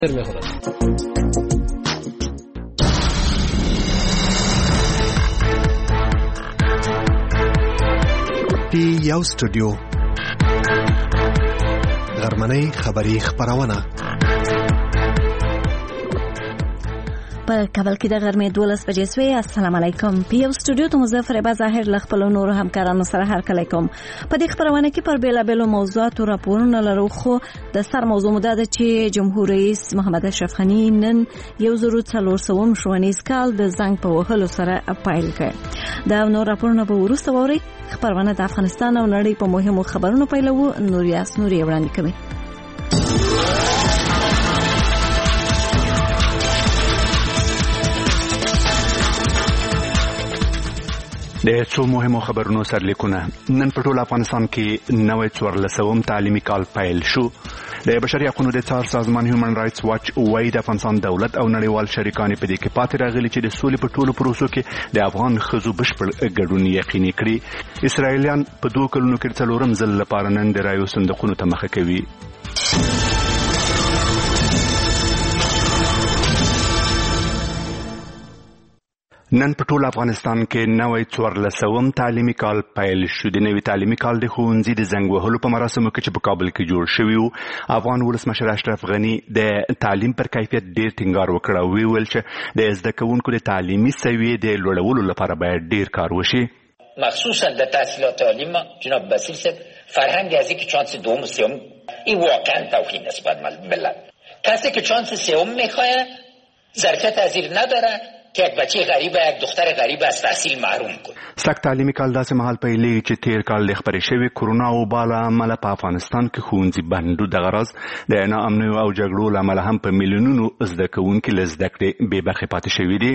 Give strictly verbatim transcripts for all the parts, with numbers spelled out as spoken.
میخورد. پی یو استودیو غرمنۍ خبری خبرونه په کابل کې د غرمې دولس بجې سوې. السلام علیکم. پی یو استودیو ته مظفر ابا ظاهر له خپل نورو همکارانو سره هرکلی کوم. په دې خبرونه کې پر بیلابیلو موضوعاتو راپورونه لرو، خو د سر موضوع مو دا ده چې جمهور رئیس محمد اشرف غني نن یو زر څلور سوه ښوونیز کال د زنګ په وهلو سره پیل کړ. دا نور راپورونه به وروسته واورئ. خبرونه د افغانستان او نړۍ په مهمو خبرونو پیلوو. نوریاس نوري وړاندې کوي. د څو مهمو خبرونو سرلیکونه. نن په ټول افغانستان کې نوی څوارلسم تعلیمي کال پیل شو. د بشري حقوقو د څار سازمان هیومن رائټس واچ وايي د افغانستان دولت او نړیوال شریکان په دې کې پاتې راغلي چې د سولې په ټولو پروسو کې د افغان ښځو بشپړ ګډون یقیني کړي. اسرائیلیان په دوه کلونو کې څلورم ځل لپاره نن د رایو صندوقونو ته مخه کوي. نن په ټول افغانستان کې نوی څوارلسم تعلیمي کال پیل شو. د نوي تعلیمي کال د ښوونځي د زنګ وهلو په مراسمو کې چې په کابل کې جوړ شوي وو، افغان ولسمشر اشرف غني د تعلیم پر کیفیت ډیر ټینګار وکړ او ویل چې د زده کوونکو د تعلیمي سویې د لوړولو لپاره باید ډیر کار وشي. مخصوصا در تحصیلات عالی ما جناب بصیر صاحب فرهنگ از اینکه چانس دوم و سوم این واقعا توهین نسبت ملت. کسی که چانس سوم میخواد ظرفیت پذیر نداره که یک بچه غریب یک دختر غریب از تحصیل محروم کنه. سک تعلیمي کال داسې مهال پیلېږي چې تیر کال د خپرې شوې کرونا وبا له امله په افغانستان کې ښوونځي بند و. دغه راز د ناامنیو او جګړو له امله هم په میلیونونو زده کوونکي له زده کړې بې برخې پاتې شوي دي.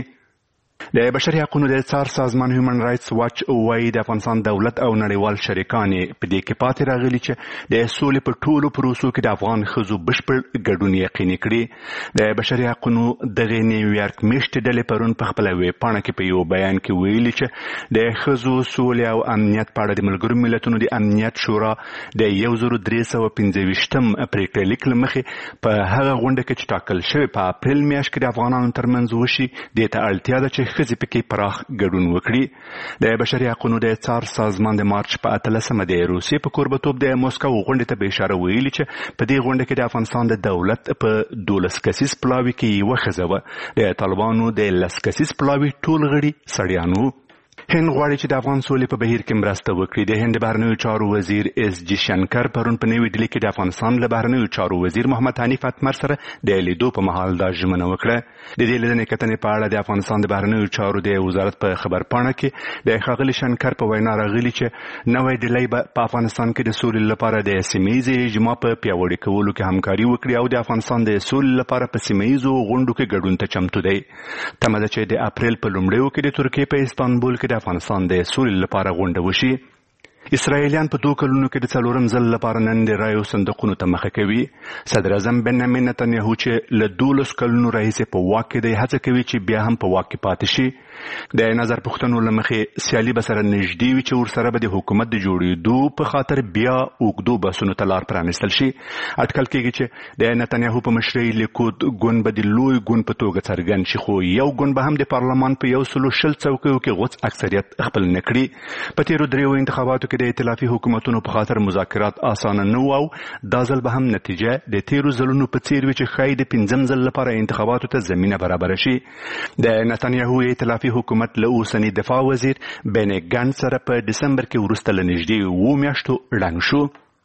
د بشري حقوقو د څار سازمان هیومن رائټس واچ وايي د افغانستان دولت او نړیوال شریکان په دې کې پاتې راغلي چې د سولې په ټولو پروسو کې د افغان ښځو بشپړ ګډون یقیني کړي. د بشري حقوقو دغه نیویارک میشتې ډلې پرون په خپله ویبپاڼه کې په یو بیان کې ویلي چې د ښځو سولې او امنیت په اړه د ملګرو ملتونو د امنیت شورا د یو زر درې سوه پنځه ویشتم پرېکړه لیک له مخې په هغه غونډه کې چې ټاکل شوې په اپریل میاشت کې د افغانانو ترمنځ وشي دې ته اړتیا ده چې ښځې پکې پراخ ګډون وکړي. د بشري حقوقو د څار سازمان د مارچ په اتلسمه د روسیې په کوربتوب د موسکو غونډې ته به اشاره ویلي چې په دې غونډه کې د افغانستان د دولت په دولس کسیز پلاوي کې یوه ښځه وه. د طالبانو د لس کسیز پلاوي ټول غړي سړیان وو. هند غواړي چې د افغان سولې په بهیر کې مرسته وکړي. د هند بهرنیو چارو وزیر اس جی شنکر پرون په نوي ډیلي کې د افغانستان له بهرنیو چارو وزیر محمد حنیف اتمر سره د لیدو په مهال دا ژمنه وکړه. د دې لیدنې کتنې په اړه د افغانستان د بهرنیو چارو د وزارت په خبرپاڼه کې د ښاغلي شنکر په وینا راغلي چې نوی ډیلي به په افغانستان کې د سولې لپاره د سیمه ییزې اجماع په پیاوړي کولو کې همکاري وکړي او د افغانستان د سولې لپاره په سیمه ییزو غونډو کې ګډون ته چمتو دی. تمه ده چې د اپریل په لومړیو کې د ترکیې په استانبول کې د افغانستان د سولې لپاره غونډه وشي. اسرائیلیان په دوه کلونو کې د څلورم ځل لپاره نن د رایو صندوقونو ته مخه کوي. صدر اعظم بنیامین نتنیاهو چې له دولس کلونو راهیسې په واک کې دی هڅه کوي چې بیا هم په واک کې پاتې شي. د نظر پوښتنو له مخې سیالي به سره نږدې وي چې ورسره به د حکومت د جوړېدو په خاطر بیا اوږدو بحثونو ته لار پرانیستل شي. اټکل کېږي چې د نتنیاهو په مشرۍ لیکود ګوند به د لوی ګوند په توګه څرګند شي، خو یو ګوند به هم د پارلمان په یو سلو شل څوکیو کې غوڅ اکثریت خپل نه کړي. په تېرو دریو انتخاباتو کې د ائتلافي حکومتونو په خاطر مذاکرات اسانه نه وو او دا ځل به هم نتیجه د تېرو ځلونو په څېر وي چې ښایي د پنځم ځل لپاره انتخاباتو ته زمینه برابره شي. د نتنیاهو ائتلافي حکومت له اوسني دفاع وزیر بینی ګانټ سره په دسمبر کې وروسته له نږدې اوو میاشتو ړنګ شو.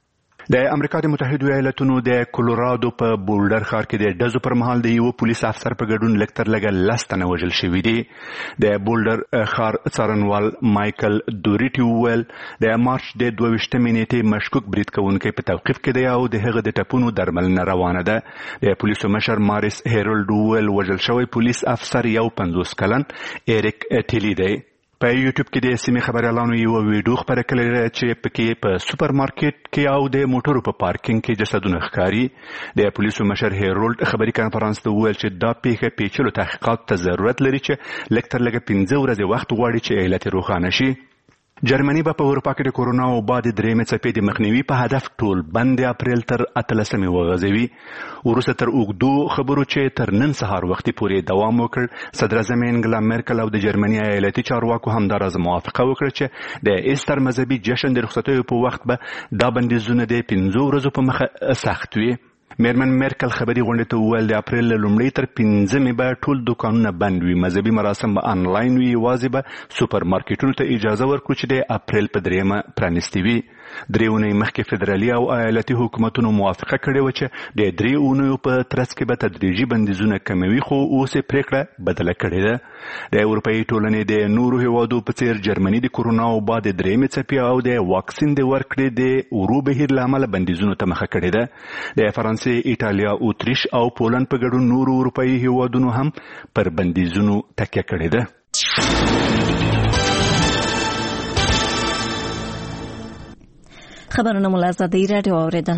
د امریکا د متحدو ایالتونو د کولورادو په بولډر ښار کې د ډزو پر مهال د یوه پولیس افسر په ګډون لږ تر لږه لس تنه وژل شوي دي. د بولډر ښار څارنوال مایکل دوریټي وویل د مارچ د دوه ویشتمې نیټې مشکوک برید کوونکی په توقیف کې دی او د هغه د ټپونو درملنه روانه ده. د پولیسو مشر ماریس هیرولډ وویل وژل شوی پولیس افسر یو پنځوس کلن ایریک ټیلی دی. په یوټیوب کې د سیمې خبریالانو یو ویډیو خپره کړې ده چې پکې په سوپر مارکیټ کې او د موټرو په پارکینګ کې جسدونه ښکاري. د پولیسو مشر هیرولډ خبري کانفرنس ته وویل چې دا پیښه پیچلو تحقیقاتو ته ضرورت لري چې لږ تر لږه پنځه ورځې وخت غواړي چې علت روښانه شي. جرمني به په اروپا کې د کورونا وبا د درېیمې څپې د مخنیوي په هدف ټول بند د اپریل تر اتلسمې وغځوي. وروسته تر اوږدو خبرو چې تر نن سهار وختي پورې دوام وکړ، صدراعظم انګلا مرکل او د جرمني ایالتي چارواکو همداراز موافقه وکړه چې د ایستر مذهبي جشن د رخصتیو په وخت به دا بندیزونه د پنځو ورځو په مخه سخت وي. میرمن مرکل خبري غونډې ته وویل د اپریل له لومړۍ تر پنځمې به ټول دوکانونه بند وي، مذهبي مراسم به آنلاین وي، یوازې به سوپر مارکیټونو ته اجازه ورکړو چې د اپریل په درېیمه پرانیستي وي. درې اونۍ مخکې فدرالي او ایالتي حکومتونو موافقه کړې وه چې د درې اونیو په ترڅ کې به تدریجي بندیزونه کموي، خو اوس یې پرېکړه بدله کړې ده. د اروپایي ټولنې د نورو هیوادو په څېر جرمني د کورونا وبا د درېیمې څپې او د واکسین د ورکړې د ورو بهیر له امله بندیزونو ته مخه کړې ده. د فرانسې، ایټالیا، اتریش او پولند په ګډون نورو اروپایي هیوادونو هم پر بندیزونو تکیه کړې ده. خبرونه مو له ازادۍ راډیو اورېدل.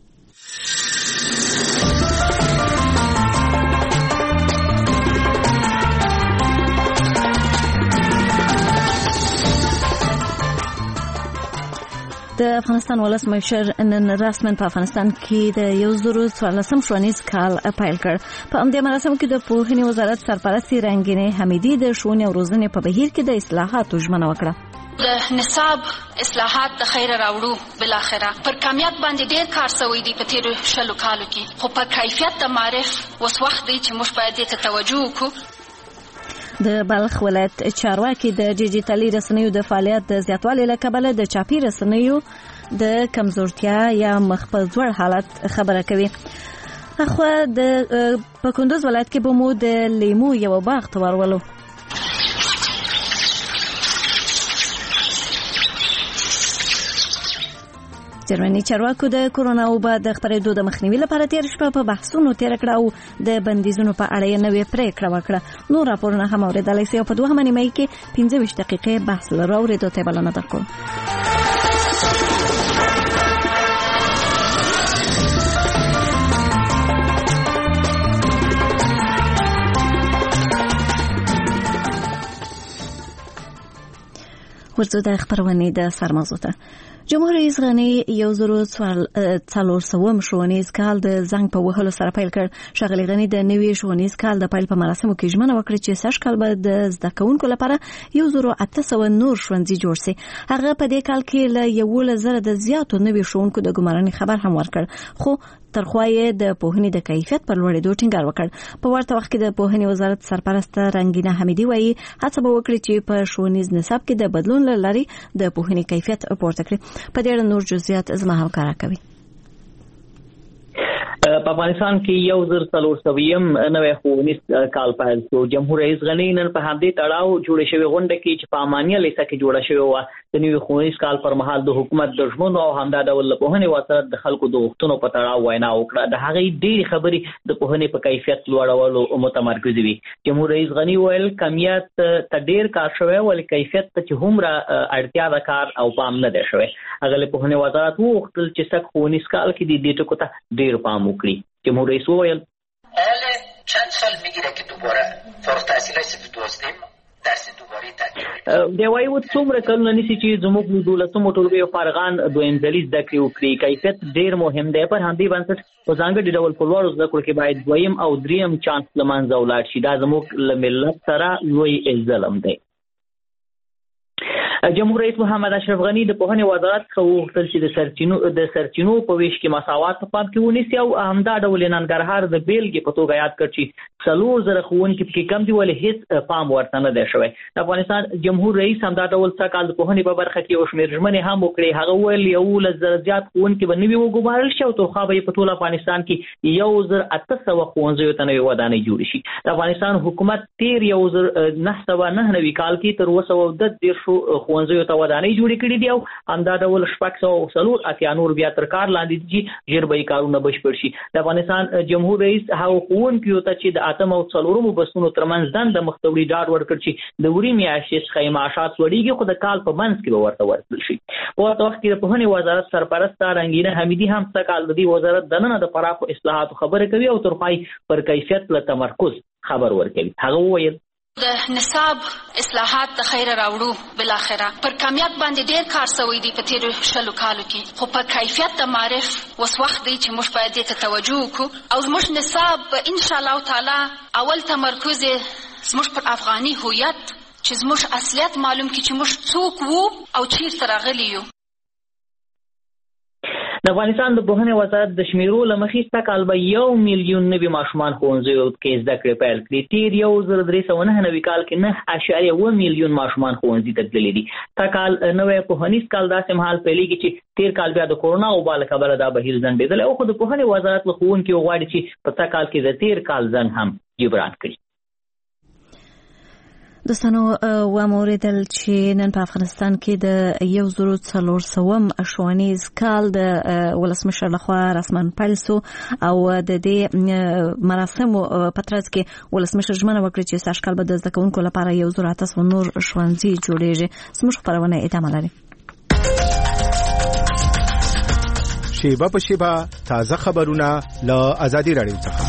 د افغانستان ولسمشر نن رسماً په افغانستان کې د یو زر څوارلسم ښوونیز کال پیل کړ. په همدې مراسمو کې د پوهنې وزارت سرپرستې رنګینې حمیدي د ښوونې او روزنې په بهیر کې د اصلاحاتو ژمنه وکړه. د نصاب اصلاحات د خیر راوړو، بل اخره پر کمیت باندې ډیر کار شوی دی په تیر شلو کالو کې، خو په کیفیت د معرف اوس وخت دی چې موږ باید دې ته توجه وکړو. د بلخ ولایت چارواکي د ډیجیټلي رسنیو د فعالیت د زیاتوالي له کبله د چاپي رسنیو د کمزورتیا یا مخ په ځوړ حالت خبره کوي. اخوا د په کندوز ولایت کې به مو د لیمو یو باغ ته ورولو. جرمني چارواکو د کورونا وبا د خپرېدو د مخنیوي لپاره تیر شپه په بحثونو تیر کړه او د بندیزونو په اړه یې نوې پریکړه وکړه. نور راپورونه هم اورېدلی سئ او په دوهمه نیمایي کې پنځه ویشت دقیقې بحث لرو. اورېدو ته بلنه درکوم. ورځو د خبرونې د سرمازو ته. جمهور رئیس غنی یو زر څلور سوم ښوونیز کال د زنګ په وهلو سره پیل کړ. ښاغلي غنی د نوي ښوونیز کال د پیل په مراسمو کې ژمنه وکړه چې سږ کال به د زده کوونکو لپاره یو زر اته سوه نور ښوونځي جوړ شي. هغه په دې کال کې له یولس زره د زیاتو نوي ښوونکو د ګمارنې خبر هم ورکړ، خو ترخوا یې د پوهنې د کیفیت پر لوړېدو ټینګار وکړ. په ورته وخت کې د پوهنې وزارت سرپرسته رنګینه حمیدي وایي هڅه به وکړي چې په ښوونیز نصاب کې د بدلون له لارې د پوهنې کیفیت پورته کړي. په دې اړه نور جزئیات زما همکاره کوي. په افغانستان کې یو زر څلور سویم نوی ښوونیز کال پیل شو. جمهور رئیس غنی نن په همدې تړاو جوړه شوې غونډه کې چې په امانیه لیسه کې جوړه شوې وه د نوي ښوونیز کال پر مهال د حکومت د ژمنو او همدا ډول له پوهنې وزارت د خلکو د غوښتنو په تړاو وینا وکړه. د هغې ډېرې خبرې د پوهنې په کیفیت لوړولو متمرکز وي. جمهور رئیس غنی ویل کمیت ته ډېر کار شوی ولې کیفیت ته چې هومره اړتیا د کار او پام نه دی شوی. هغه له پوهنې وزارت وغوښتل چې سږ ښوونیز کال کې د دې ټکو ته ډېر پام وکړي. جمهور رئیس وویل حالا چند سال میگیره که دوباره فارغ التحصیلای صف دوازدهم درس دوباره تکراری دی وایي څومره کلونه نیسي چې زموږ د دولسمو ټولګیو فارغان دویم ځلي زده کړې وکړي. کیفیت ډېر مهم دی. پر همدې بنسټ په ځانګړي ډول په لوړو زده کړو کې باید دویم او دریم چانس له منځه ولاړ شي. دا زموږ له ملت سره لوی ظلم دی. جمهور رئیس محمد اشرف غنی د پوهنې وزارت څخه وغوښتل چې د سرچینو د سرچینو په ویش کې مساوات په پام کې ونیسي او همدا ډول ننګرهار د بیلګې په توګه یاد کړ چې څلور زره ښوونکي پکې کم دي ولې هیڅ پام ورته نه دی شوی. د افغانستان جمهور رئیس همدا ډول څه کال د پوهنې په برخه کې یو شمېر ژمنې هم وکړې. هغه وویل یولس زره زیات ښوونکي به نوي وګمارل شي او ترخوا به په ټول افغانستان کې یو زر اته سوه ښوونځیو ته نوې ودانۍ جوړې شي. د افغانستان حکومت تیر یو زر نهه سوه نهه نوي کال کې تر اووه سوه اووه دېرشو ښوونځیو ته ودانۍ جوړې کړي دي او همدا ډول شپږ سوه څلور اتیا نور بیا تر کار لاندې دي چې ژر به یې کارونه بشپړ شي. د افغانستان جمهور رئیس هغو ښوونکیو ته چې د اتم او څلورمو بسونو ترمنځ دنده مخ ته وړي ډاډ ورکړ چې د وړي میاشتې څخه یې معاشات لوړېږي خو د کال په منځ کې به ورته ورکړل شي. په ورته وخت کې د پوهنې وزارت سرپرسته رنګینه حمیدي هم څه کال د دې وزارت دننه د پراخو اصلاحاتو خبرې کوي او ترخوا پر کیفیت له تمرکز خبر ورکوي. هغه وویل د نصاب اصلاحات د خیر راوړو بل اخره پر کمیت باندې ډیر کار شوی دی په تیر شلو کالو کې خو په کیفیت د معرف وس وخت دی چې موږ باید ته توجه وکړو او موږ نصاب ان شاء الله تعالی اول تمرکز زموږ پر افغاني هویت چې زموږ اصلیت معلوم کی چې موږ څوک وو او چیرته راغلی یو. د افغانستان د پوهنې وزارت د شمیرو له مخې سږ کال به یو میلیون نوي ماشومان ښوونځیو کې زده کړې پیل کړي. تېر یو زر درې سوه نهه نوي کال کې نه اعشاریه اوه میلیون ماشومان ښوونځي ته تللي دي. سږ کال نوی پوهنیز کال داسې مهال پیلېږي چې تېر کال بیا د کورونا وبا له کبله دا بهیر ځنډېدلی او خو د پوهنې وزارت له ښوونکو غواړي چې په سږ کال کې د تېر کال ځنډ هم جبران کړي. دوستانو واوریدل چې نن په افغانستان کې د یو زرو څلور سوم ښوونیز کال د ولسمشر لخوا رسما پیل سو او د دې مراسمو په ترڅ کې ولسمشر ژمنه وکړه چې سږ کال به د زده کوونکو لپاره یو زر اته سوه نور ښوونځي جوړیږي. زموږ خپرونه ادامه لري. شیبه په شیبه تازه خبرونه له ازادي راډیو څخه.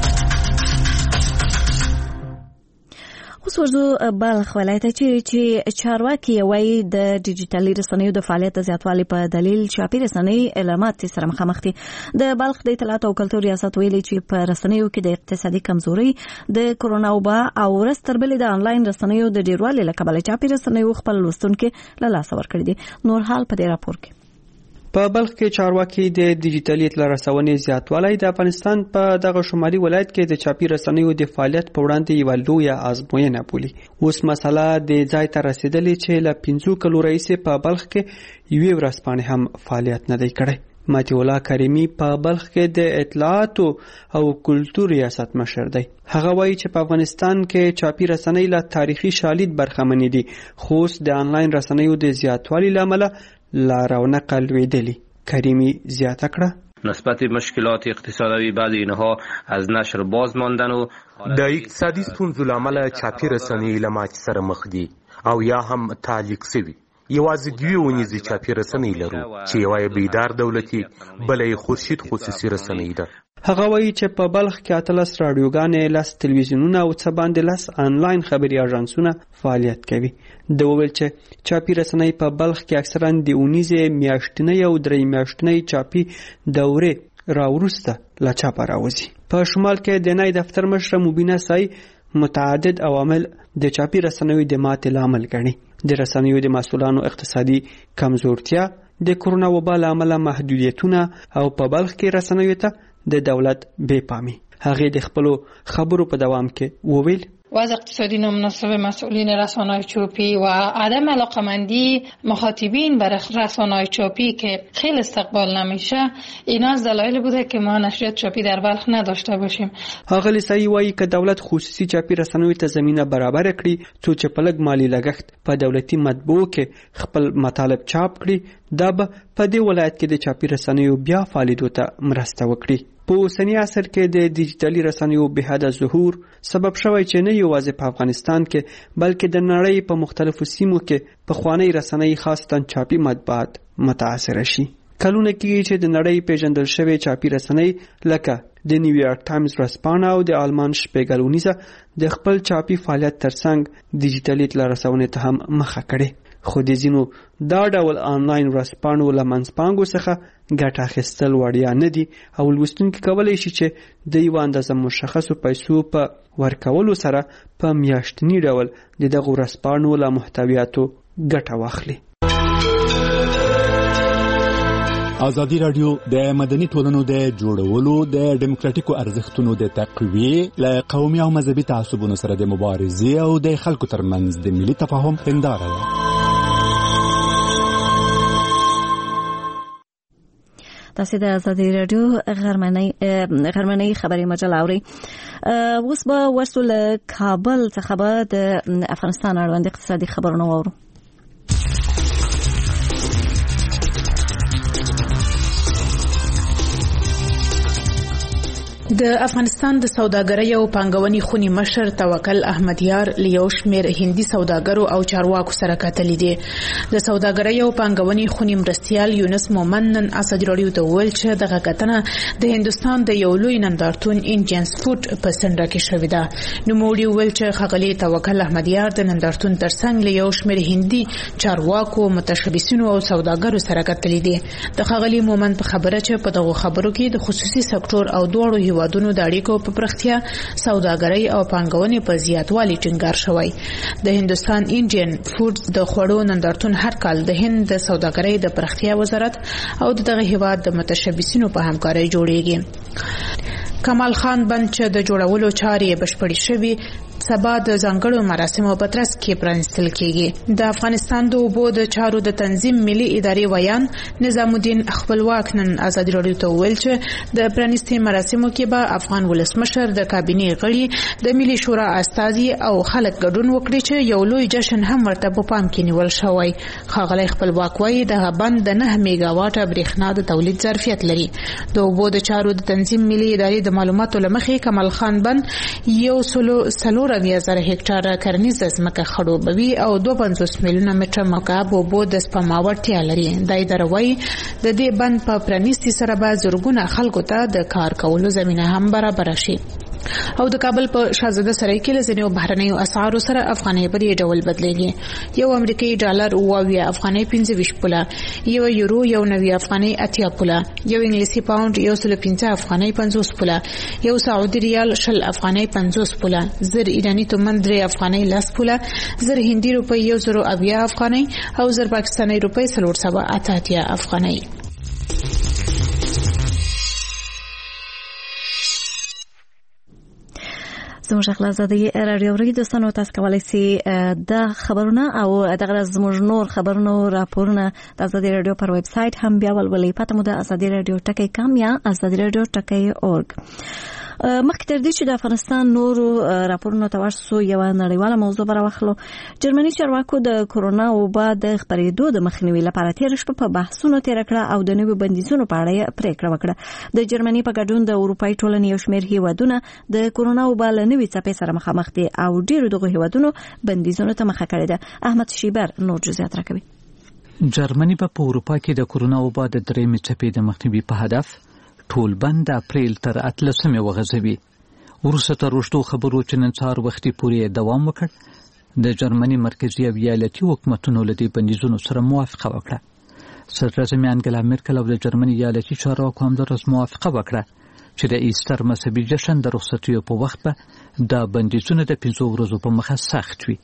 اوس ورځو بلخ ولایت چې چارواکي وایي د ډیجیټلي رسنیو د فعالیت زیاتوالي په دلیل چاپي رسنۍ علامات سره مخامخ دي. د بلخ د اطلاعات او کلتور ریاست ویلي چې په رسنیو کې د اقتصادي کمزوري د کورونا وبا او ورځ تر بلې د انلاین رسنیو د ډیروالي له کبله چاپي رسنیو خپل لوستونکو له لاسه ورکړي دي. نور حال په دې راپور کې. په بلخ کې چارواکي د ډیجیټلي اطلاع رسونې زیاتوالی د افغانستان په دغه شمالي ولایت کې د چاپي رسنیو د فعالیت په وړاندې یوه لویه ازموینه بولي. اوس مسله د ځای ته رسیدلې چې له پنځو کلو راهیسې په بلخ کې یوې ورځپاڼې هم فعالیت نه دی کړی. ماتی الله کریمی په بلخ کې د اطلاعات او کلتور ریاست مشر دی. هغه وایي چې په افغانستان کې چاپي رسنۍ له تاریخي شالید برخمنې دي خو اوس د آنلاین رسنیو د زیاتوالي له امله لا رونق لویدلی. کریمی زیاته کړه نسبت مشکلات اقتصادی بعد اینها از نشر باز ماندن و د اقتصادي ستونزو له امله چاپي رسنۍ له ماتې سره مخ دي او یا هم تعلیق شوي. یوازې دوی ونیزي چاپي رسنۍ لرو چې یوه یې بیدار دولتي بله یې خورشید خصوصي رسنۍ ده. هغه وایي چې په بلخ کې اتلس راډیوګانې، لس تلویزیونونه او څه باندې لس آنلاین خبري اژانسونه فعالیت کوي. د وویل چې چاپي رسنۍ په بلخ کې اکثرا د اونیزې میاشتنۍ او درې میاشتنۍ چاپي دورې راوروسته له چاپه راوځي. په شمال کې د نای دفتر مشره مبینه سای متعدد عوامل د چاپي رسنیو د ماتې لامل ګڼي. د رسنیو د مسؤلانو اقتصادي کمزورتیا، د کورونا وبا له امله محدودیتونه او په بلخ کې رسنیو ته د دولت بې پامي. هغه د خپلو خبرو په دوام کې وویل وضع اقتصادی نامناسب مسئولین رسانه‌های چاپی و عدم علاقمندی مخاطبین بر رسانه‌های چاپی که خیلی استقبال نمیشه، اینا از دلایل بوده که ما نشریات چاپی در بلخ نداشته باشیم. هغه لسای وایي که دولت خصوصي چاپی رسنیو ته زمینه برابر کړي څو چې په لږ مالی لګښت په دولتي مطبوعو کې خپل مطالب چاپ کړي، دا به په دې ولایت کې د چاپی رسنیو بیا فعالیدو ته مرسته وکړي. په اوسنی عصر کې د ډیجیټلي رسنیو بهاده ظهور سبب شوی چې نه یوازې په افغانستان کې بلکې د نړۍ په مختلفو سیمو کې پخوانی رسنۍ خاصتاً چاپي مطبوعات متاثر شي. کلونه کېږي چې د نړۍ پیژندل شوی چاپي رسنۍ لکه د نیویارک ټایمز ورځپاڼه او د آلمان شپیګل اونیزه د خپل چاپي فعالیت ترڅنګ ډیجیټلي اطلاع رسونې ته هم مخه کړې. خو د ځینو دا ډول آنلاین ورځپاڼو له منځپانګو څخه ګټه اخیستل وړیا نه دي او لوستونکي کولی شي چې د یوه اندازه مشخصو پیسو په ورکولو سره په میاشتني ډول د دغو ورځپاڼو له محتویاتو ګټه واخلي. ازادي راډیو د مدني ټولنو د جوړولو، د ډیموکراټیکو ارزښتونو د تقویې، له قومي او مذهبي تعصبونو سره د مبارزې او د خلکو ترمنځ د ملي تفاهم هنداره ده. تاسو د ازادي راډیو غرمنۍ غرمنۍ خبري مجله اوري. اوس به ورسول کابل څخه به د افغانستان اړوند اقتصادي خبرونه واورو. د افغانستان د سوداګرۍ او پانګونې خونی مشر توکل احمدیار لیو شمیر هندي سوداګرو او چارواکو سره کتلې دي. د سوداګرۍ او پانګونې خونی مرستيال یونس مومنن اسد رادیو ته ویل چې دغه کتنه د هندستان د یو لوی نندارتون انجنس فوډ په سندره کې شوې ده. نو موږ ویل چې خغلی توکل احمدیار د نندارتون ترڅنګ لیو شمیر هندي چارواکو متشبثینو او سوداګرو سره کتلې دي. د خغلی مومن په خبره چې په دغه خبرو کې د خصوصي سکتور او دوړو هیوادونو د اړیکو په پرختیا سوداګرۍ او پانګونې په زیاتوالي ټینګار شوی. د هندستان انډین فوډز د خوړو نندارتون هر کال د هند د سوداګرۍ د پرختیا وزارت او دغه هیواد د متشبثینو په همکارۍ جوړیږي. کمال خان بند چې د جوړولو چارې بشپړې شوي سبا د ځانګړو مراسمو په ترڅ کې پرانستل کیږي. د افغانستان د اوبو د چارو د تنظیم ملي ادارې ویان نظام الدین خپلواک نن ازادي رادیو ته ویل چې د پرانستي مراسمو کې به افغان ولسمشر د کابینې غړي د ملي شورا استازي او خلک ګډون وکړي چې یو لوی جشن هم ورته په پام کې نیول شوی. خاغلی خپلواک وایي د بند د نه میگا واټ برېښنا د تولید ظرفیت لري. د اوبو د چارو د تنظیم ملي ادارې د معلوماتو لمخې کمال خان بند یو سلو سلو رویه زره هکټاره کرنیزه ځمکه خړوبوي او دوه پنځوس میلیونه متره مکعب اوبو د سپما وړتیا لري. د ادارې وایي د دې بند په پرانیستي سره به زرګونه خلکو ته د کار کولو زمینه هم برابر شي. او د کابل په شاهزاده سرای کې لزنیو بهرنیو اسعارو سره افغانۍ په دې ډول بدلېږي. یو امریکایي ډالر اووه افغانۍ پنځه ویشت پوله، یو یورو یو نوي افغانۍ اتیا پوله، یو انګلیسي پاوند یو سل پنځه افغانۍ پنځوس پوله، یو سعودي ریال شل افغانۍ پنځوس پوله، زر ایرانی تومن درې افغانۍ لس پوله، زر هندي روپۍ یو زر اویا افغانۍ او زر پاکستاني روپۍ څلور سوه اته اتیا افغانۍ. زموږ خلاصادي رادیو ری دوستانو تاسو کولای شئ د خبرونه او دغه زموږ نور خبرونو راپورونه د ازادي رادیو پر ویب سټ هم بیا ولولئ. پته مو د ازادي رادیو ټکی کام یا ازادي رادیو ټکی اورګ. مخکې تر دې چې د افغانستان نورو راپورونو ته ورسو یو نړیواله موضوع براوخلو. جرمني چارواکو د کورونا وبا د خپرېدو د مخنیوي لپاره تیر شپه په بحثونو تیر کړه او د نوي بندیزونو په اړه پریکړه وکړه. د جرمني په ګډون د اروپאי ټولنې یو شمېر هیوادونه د کورونا وبا له نوي څپې سره مخامخ دي او ډیرو دغه هیوادونو بندیزونو ته مخه کړې ده. احمد شیبر نور جزئیات راکوي. جرمني په اروپا کې د کورونا وبا د درېمې څپې د مخنیوي په هدف ټول بند اپریل تر اتلسمې وغځوي. وروسته تر وروستو خبرو چې نن سهار وختي پورې دوام وکړ، د جرمني مرکزي او ایالتي حکومتونو له دې بندیزونو سره موافقه وکړه. صدراعظم انګلا مرکل او د جرمني ایالتي چارواکو همداراز موافقه وکړه چې د ایستر مذهبي جشن د رخصتیو په وخت به د بندیزونو د پنځو ورځو په مخه سخت وي.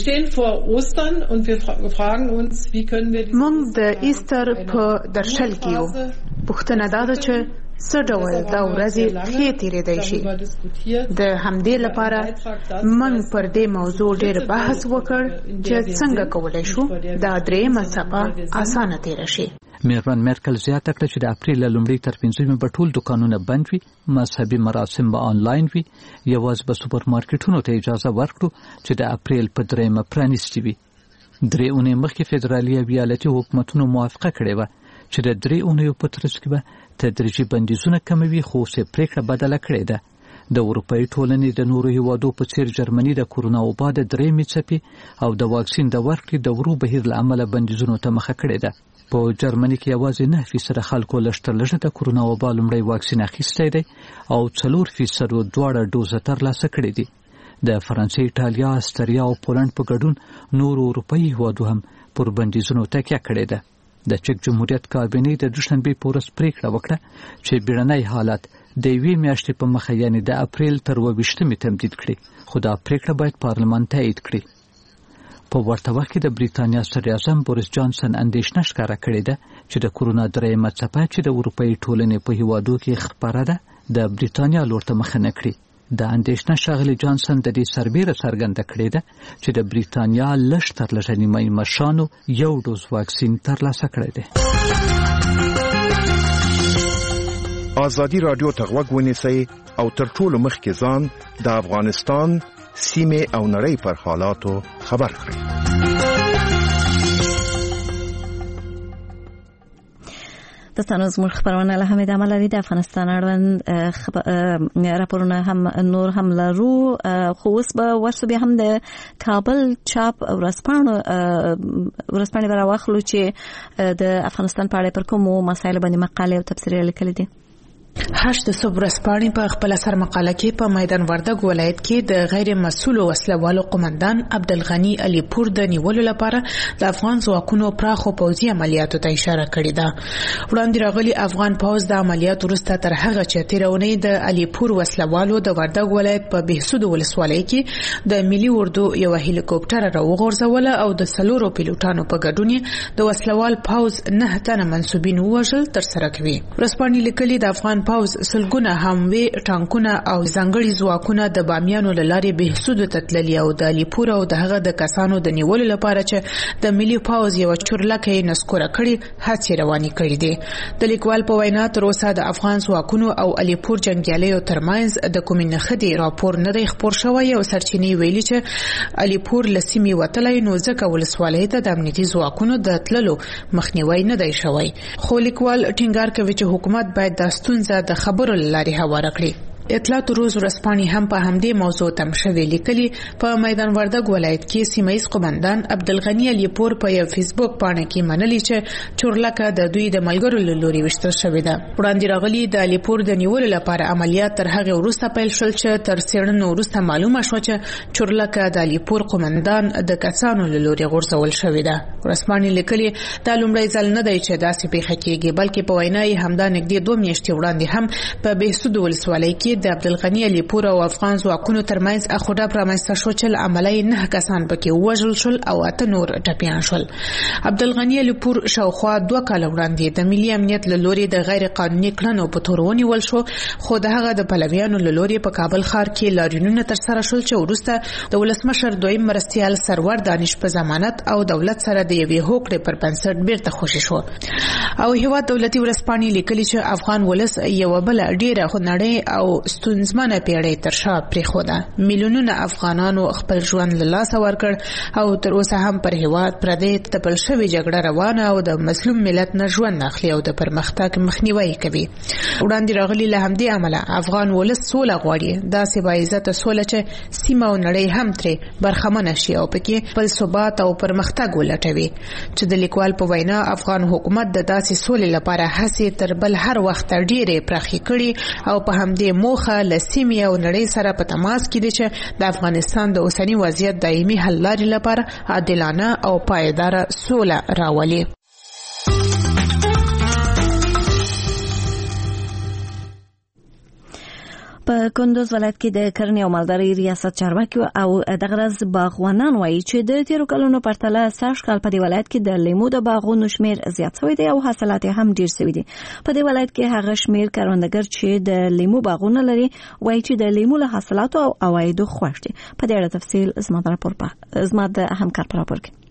موږ د ایستر په درشل کې یو. پوښتنه دا ده چې څه ډول دا ورځې ښې تېرېدای شي. د همدې لپاره موږ پر دې موضوع ډېر بحث وکړ چې څنګه کولی شو دا درېیمه څپه اسانه تېره شي. میرمن مرکل زیاته کړه چې د اپریل له لومړۍ تر پنځمې به ټول دکانونه بند وي، مذهبي مراسم به آنلاین وي، یوازې به سوپر مارکیټونو ته اجازه ورکړو چې د اپریل په درېیمه پرانیستي وي. درې اونۍ مخکې فدرالي او ایالتي حکومتونو موافقه کړې وه چې د درې اونیو په ترڅ کې به تدریجي بندیزونه کموي، خو اوس یې پریکړه بدله کړې ده. د اروپאי ټولنې د نورو هیوادو په څیر جرمني د کورونا وبا د درېیمې څپې او د واکسین د ورکړې د ورو بهیر له امله بندیزونو ته مخه کړې ده. په جرمني کې یوازې نه فیصده خلکو لږ تر لږه د کورونا وبا لومړی واکسین اخیستی دی او څلور فیصدو دواړه ډوزه ترلاسه کړې دي. د فرانسې، ایټالیا، استریا او پولنډ په ګډون نورو اروپאי هیوادو هم پر بندیزونو تکیه کړې ده. د چک جمهوریت کابینې د دوشنبې په ورځ پریکړه وکړه چې بیړنی حالت د یوې میاشتې په مخه یعنې د اپریل تر اووه ویشتمې تمدید کړي، خو دا پریکړه باید پارلمان تایید کړي. په ورته وخت کې د بریتانیا صدراعظم بوریس جانسن اندېښنه ښکاره کړې ده چې د کورونا درېیمه څپه چې د اروپאי ټولنې په هیوادو کې خپره ده د بریتانیا لور ته مخه نه کړي. د اندېښنه ښاغلي جانسن د دې سربیره څرګنده کړې ده چې د بریتانیا لږ تر لږه نیمه مشرانو یو ډوز واکسین ترلاسه کړی دی. ازادي رادیو ته غوږ ونیسئ او تر ټولو مخکې ځان د افغانستان سیمه او نړۍ پر حالاتو خبر کړئ. د تاسو زموږ خبرونه له همې د عمل لري د افغانستان اړوند راپورونه هم نور هم لرو خو اوس به ورسو بیا هم د کابل چاپ ورځپاڼه ورځپاڼه براوخلو چې د افغانستان په اړه پر کومو مسایلو باندې مقاله او تبصره لیکلې دي. هشت صبح رسپاڼې په خپل سر مقاله کې په میدان وردګ ولایت کې د غیر مسؤل وسلوالو قومندان عبدالغنی علي پور د نیولو لپاره د افغان ځواکونو پراخو پوځي عملیاتو ته اشاره کړې ده. وړاندې راغلي افغان پوځ د عملیاتو وروسته تر هغه چې تیرونې د علي پور وسلوالو د وردګ ولایت په بهسود ولسوالۍ کې د ملي اردو یو هلیکوپټر راوغورځول او د څلورو پیلوټانو په ګډون د وسلوال پوځ نه تنه منسوبین وژل تر سره کوي. رسپاڼې لیکلي د افغان پوز سلګونه هموي ټانکونه او ځنګړي ځواکونه د بامیانو لارې بهسود ته تللي او د لیپور او دغه د کسانو د نیولو لپاره چې د ملي پوز یو چورلکه نسکوره کړي هڅې روانې کړې دي. د لیکوال په وینا تر اوسه د افغان ځواکونو او الیپور جنگیالیو ترمنځ د کومې نخدي راپور نه دی خبر شوی او سرچینې ویلي چې الیپور لسیمې وتلای نو ځکه ولسوالۍ ته د امنیتي ځواکونو د تللو مخنیوي نه دی شوی. خو لیکوال ټینګار کوي چې حکومت باید د ستونزې د خبرو لاري هواره کړي. اطلاعات روز ورځپاڼې هم په همدې موضوع تم شوی لیکلي په میدان وردګ ولایت کې سیمایي قومندان عبدالغنی علي پور په یو فیسبوک پاڼه کې منلي چې چورلکه د دوی د ملګرو له لوري وشتل شوې ده. وړاندې راغلي د علي پور د نیولو لپاره عملیات تر هغه وروسته پیل شول چې تر څېړنو وروسته معلومه شوه چې چورلکه د علي پور قومندان د کسانو له لوري غورځول شوې ده. ورځپاڼې لیکلي دا لومړی ځل نه دی چې داسې پیښه کېږي بلکې په وینا یې همدا نږدې دوه میاشتې وړاندې هم په بهسود ولسوالۍ کې د عبدالغنی علي پور او افغان ځواکونو ترمنځ اخوډه رامنځته شو چې عملي نه کسان پکې وژل شول او اته نور ټپیان شول. عبدالغنی علي پور شاوخوا دوه کال وړاندې د ملي امنیت له لوري د غیر قانوني کړنو په تور ونیول شو خو دغه د پلویانو له لوري په کابل ښار کې لاریونونه تر سره شول چې وروسته د ولسمشر دویم مرستیال سرور دانش په ضمانت او دولت سره د یوې هوکړې پر بنسټ بیرته خوشي شو. او هیواد دولتي ورځپاڼې لیکلي چې افغان ولس یو بل ډیره خنړې او ستونزمنه پیړۍ تر شا پرېښوده. میلیونونه افغانانو خپل ژوند له لاسه ورکړ او تر اوسه هم پر هیواد پردې تپل شوې جګړه روانه او د مظلوم ملت نه ژوند اخلي او د پرمختګ مخنیوي کوي. وړاندې راغلي له همدې امله افغان ولس سوله غواړي داسې باعزته سوله چې سیمه او نړۍ هم ترې برخمنه شي او پکې خپل ثبات او پرمختګ ولټوي. چې د لیکوال په وینا افغان حکومت د داسې سولې لپاره هڅې تر بل هر وخت ډېرې پراخې کړي او په همدې موخه له سیمې او نړۍ سره په تماس کې دي چې د افغانستان د اوسنی وضعیت دایمي حل لارې لپاره عادلانه او پایداره سوله راولي. په کندوز ولایت کې د کرنې او مالدارۍ ریاست چارواکي او د غرض باغوانان وایي چې د تیرو کلونو پرتله سږ کال په دې ولایت کې د لیمو د باغونو شمیر زیات شوی دی او حاصلات هم ډیر شوی دي. په دې ولایت کې هغه شمیر کروندګر چې د لیمو باغونه لري وایي چې د لیمو له حاصلاتو او عوایدو خوښ دي. په دې اړه تفصیل زما د راپور په زما د همکار په راپور کې.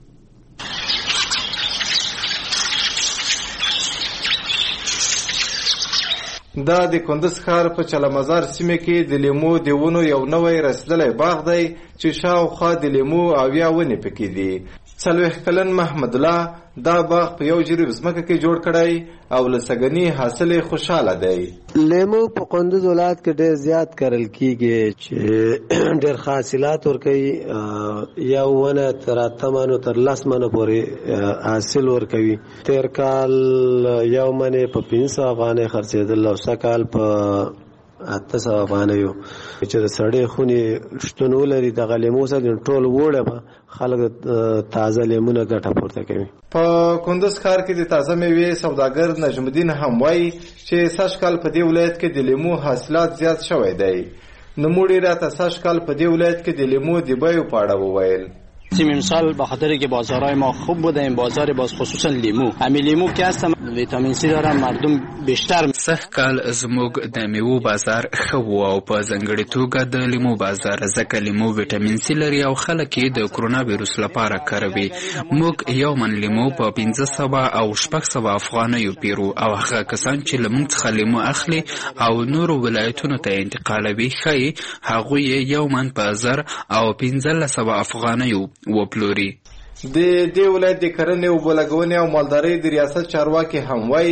دا د کندز ښار په چلمزار سیمه کې د لیمو د ونو یو نوی رسېدلی باغ دی چې شاوخوا د لیمو اویا ونې پکې دي. څلوېښت کلن محمد الله دا باغ په یو جریب ځمکه کې جوړ کړی او له سږني حاصل یې خوشحاله دی. لیمو په کندز ولایت کې ډېر زیات کرل کېږي چې ډېر حاصلات ورکوي. یو ونه تر اته منو تر لس منو پورې حاصل ورکوي. تېر کال یو منې په پنځه سوه افغانۍ خرڅېدل او سږ کال په اته سوه افغانیو چې د سړې خونې شتون ولري دغه لیمو سره ټول وړه به خلک تازه لیمونه ګټه پورته کوي. په کندز ښار کې د تازه میوې سوداګر نجم الدین هم وایي چې سږ کال په دې ولایت کې د لیمو حاصلات زیات شوی دی. نوموړي راته سږ کال په دې ولایت کې د لیمو د بیو په اړه وویل. تیم امسال به خاطر که بازارهای ما خوب بوده این بازار باز خصوصا لیمو همین لیمو که هستم ویتامین سی دارن مردم بیشتر. سږ کال زموږ د میوو بازار ښه و او په ځانګړې توګه د لیمو بازار ځکه لیمو ویټامین سی لري او خلک یې د کرونا ویروس لپاره کاروي. موږ یو من لیمو په پنځه سوه او شپږ سوه افغانیو پیرو او هغه کسان چې له موږ څخه لیمو اخلي او نورو ولایتونو ته انتقالوي ښایي هغوی یې یو من په زر او پنځلس سوه افغانیو وپلوري. د دې ولایت د کرنې اوبه لګونې او مالدارۍ د ریاست چارواکي هم وایي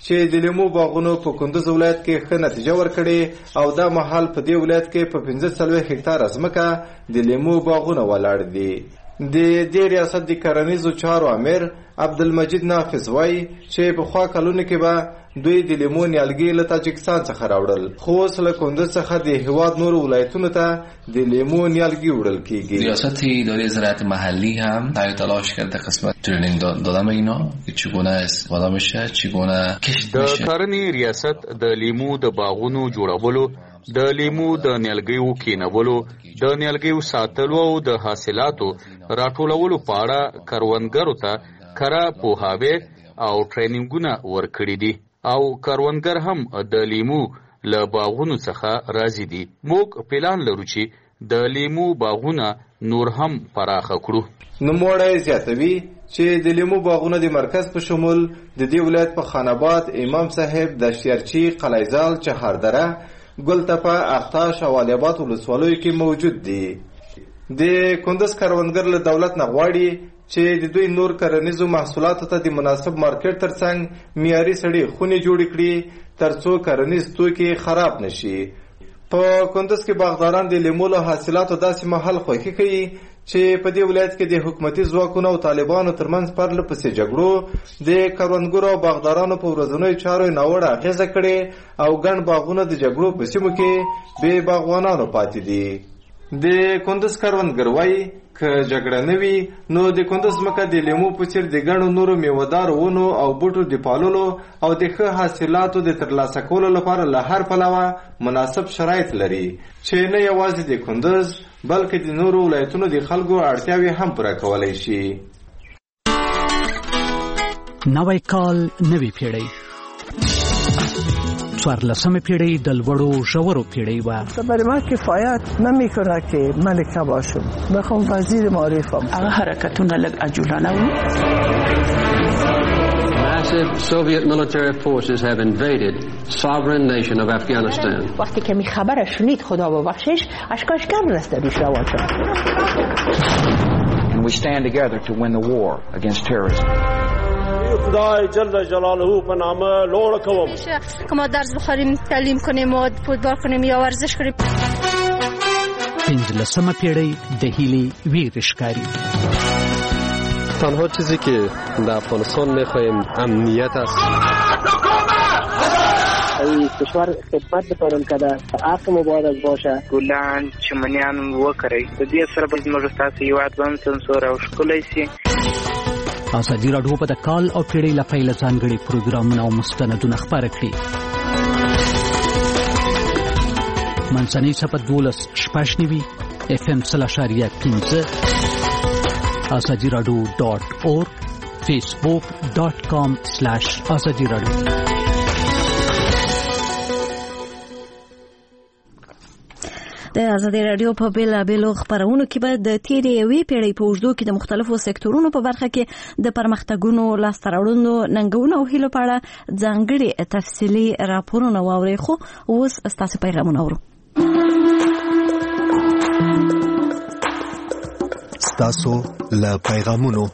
چې د لیمو باغونو په کندوز ولایت کې ښه نتیجه ورکړې او دا مهال په دې ولایت کې په پنځه څلوېښت هکتاره ځمکه د لیمو باغونه ولاړ دي. د دې ریاست د کرنیزو چارو امیر عبدالمجید نافذ وایي چې پخوا کلونو کې به دوی د لیمو نیالګي له تاجکستان څخه راوړل، خو اوس له کندوز څخه د هېواد نورو ولایتونو ته د لیمو نیالګي وړل کیږي. ریاست اداره زراعت محلی هم سعی تلاش کرده قسمت ترینینگ دادن به اینا چگونه استفاده میشه، چگونه کشت میشه. د کرنې ریاست د لیمو د باغونو جوړولو، د لیمو د نیالګیو کینولو، د نیالګیو ساتلو او د حاصلاتو راټولولو په اړه کروندګرو ته کره پوهاوی او ټرینینګونه ورکړي دي او کروندګر هم د لیمو له باغونو څخه راضي دي. موږ پلان لرو چې د لیمو باغونه نور هم پراخه کړو. نوموړی زیاتوي چې د لیمو باغونه د مرکز په شمول د دې ولایت په خاناباد، امام صاحب، دشتیارچي، قلعهزال، چهاردره، ګلتپه، اختاش او الیاباد ولسوالیو کې موجود دي. د کندوز کروندګر له دولت نه غواړي چې د دوی نور کرنیزو محصولاتو ته د مناسب مارکیټ ترڅنګ معیاري سړې خونې جوړې کړي ترڅو کرنیز توکي خراب نشي. په کندوز کې باغداران د لیمو له حاصلاتو داسې مهال خوښي کوي چې په دې ولایت کې د حکومتي ځواکونو او طالبانو ترمنځ پرله پسې جګړو د کروندګرو او باغدارانو په ورځنیو چارو ناوړه اغېزه کړې او ګڼ باغونه د جګړو په سیمو کې بې باغوانانو پاتې دي. د کندوز کروندګر وایي که جګړه نه وي نو د کندوز ځمکه د لیمو په څېر د ګڼو نورو میوهدارو ونو او بوټو د پاللو او د ښه حاصلاتو د ترلاسه کولو لپاره له هر پلوه مناسب شرایط لري چې نه یوازې د کندوز بلکې د نورو ولایتونو د خلکو اړتیاوې هم پوره کولی شي. نوی کال نوی پیړۍ څوارلسمه پیړۍ د لوړو ژورو پیړۍ و. برای من کفایت نمیکنه که ملکه باشم، میخوام وزیر معارفم. هغه حرکتونه لږ عجولانه و. Massive Soviet military forces have invaded sovereign nation of Afghanistan. وقتی که می خبر شنید خدا ببخشش اشکاش کم رسته بیش روان شد. And we stand together to win the war against terrorism. خدای جل جلاله په نامه لوړ کوم که ما درس بخوریم، تعلیم کنیم و فوتبال کنیم یا ورزش کنیم. پنځلسمه پیړۍ د هیلې ویرې ښکاري. تنها چیزی که در افغانستان میخواهیم امنیت است. این کشور خدمت بکنم که در حق مبارز باشه. ګلان چمنیان وکرئ، د دې سره به زموږ ستاسو هېواد هم سمسور او ښکلی شي. ازادي راډیو په د کال او پیړۍ له پیله ځانګړي پروګرامونه او مستندونه خپاره کړي. منځنۍ څپه دولس شپږ نوي اف ام سل اشاریه پنځه ازادي راډیو ډاټ اورګ فیسبوک ډاټ کام سلاش ازادي راډیو. د ازادي رادیو په بیلابېلو خبرونو کې به د تیرې یوې پیړۍ په اوږدو کې د مختلفو سکتورونو په برخه کې د پرمختګونو لاسته راوړنو ننګونو او هیلو په اړه ځانګړي تفصیلي راپورونه واورئ. خو اوس ستاسو پیغامونه اورو. ستاسو له پیغامونو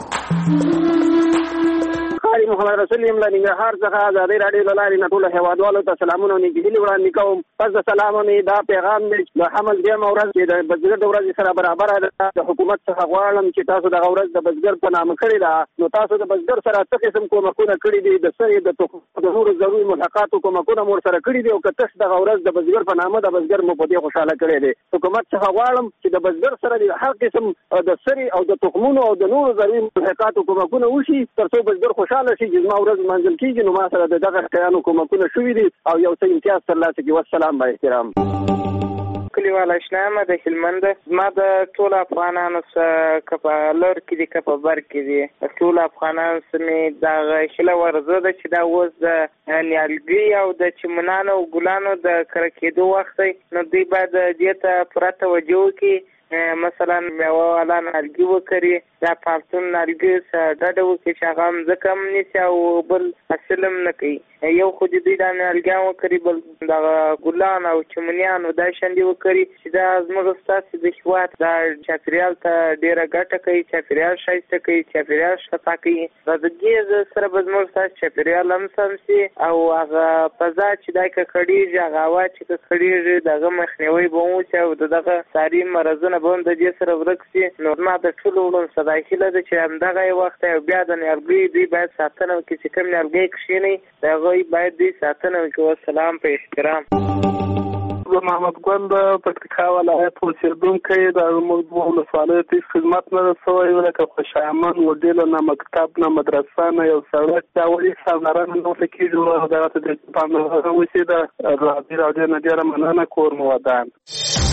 محمد رسول یم له ننګرهار څخه ازادي راډیو له لارې نه ټولو هېوادوالو ته سلامونه او نیکې هیلې وړاندې کوم. پس د سلامونې دا پیغام دی د حمل دویمه ورځ چې د بزګر د ورځې سره برابره ده. د حکومت څخه غواړم چې تاسو دغه ورځ د بزګر په نامه کړې ده، نو تاسو د بزګر سره څه قسم کومکونه کړي دي، د سرې د تخمو د نورو ضروري ملحقاتو کومکونه مو ورسره کړي دي او که تاسو دغه ورځ د بزګر په نامه د بزګر مو په دې خوشحاله کړی دی. حکومت څخه غواړم چې د بزګر سره د هر قسم د سرې او د تخمونو او د نورو ضروري ملحقاتو کومکونه وشي ترڅو بزګر خوشحاله شي چې زما ورځ منځل کیږي. نو ما سره د دغه شیانو کومکونه شوي دي او یو څه امتیاز ترلاسه کړي. والسلام با احترام. کلیوال اشنا یم د هلمند. زما د ټولو افغانانو څخه که په لر کې دي که په بر کې دي، د ټولو افغانانو څخه مې دغه هیله ورزه ده چې دا اوس د نیالګي او د چمنانو او ګلانو د کره کېدو وخت دی، نو دوی باید دې ته پوره توجه وکړي مثلا میوه والا نالګي وکړي یا پالتون نالګي څخه ډډه وکړي چې هغه هم ځکه هم نیسي او بل حاصل هم نه کوي. یو خو د دوی دا نالګیان وکړي، بل دغه ګلان او چمنیان او دا شاندې وکړي چې دا زموږ ستاسې د هېواد دا چاپېریال ته ډېره ګټه کوي، چاپېریال ښایسته کوي، چاپېریال ښکتا کوي. د دې سره به زموږ ستاسې چاپېریال هم سم شي او هغه فضا چې دا ککړېږي، هغه هوا چې ککړېږي د هغه مخنیوی به وشي او د دغه ساري مرضونه به هم د دې سره ورک شي. نو ما د ټولو وړاندې صدا هیله ده چې همدغه یې وخت او بیا د نیالګیو دوی باید ساتنه وکړي چې کوم نیالګی کښېني د هغوی باید دوی ساتنه وکړي. والسلام په احترام. زه محمد ګل د پکتیکا ولایت اوسېدونکی د زموږ دوه ولسوالیو ته خدمت نه رسوی لکه خوشایمن وډیله نه مکتب نه مدرسه نه یو سړک دا ولې ساملرنه نه ورته کېږي دغه ته د پاملرنه وشي. د راډیو راډیو نه ډېره مننه کور مو ودان.